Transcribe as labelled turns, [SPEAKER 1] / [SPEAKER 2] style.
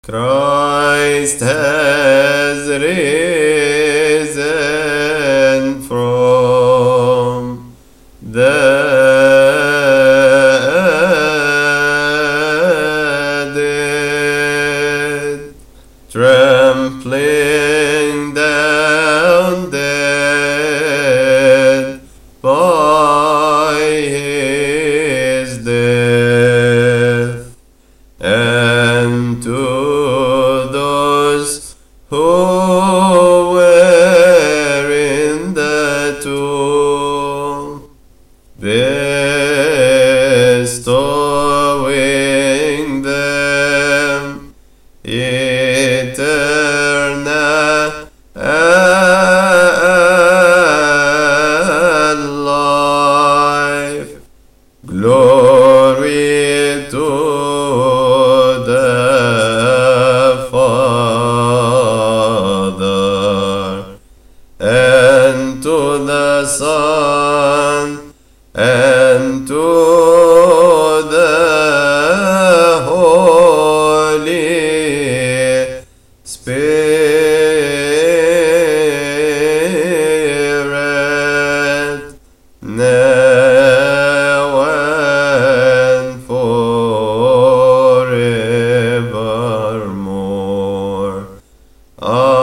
[SPEAKER 1] Christ has risen from the dead, trampling down death by his death. And to those who were in the tomb, bestowing them eternal life. Glory to the Father, and to the Son, and to the Holy Spirit, now and forevermore.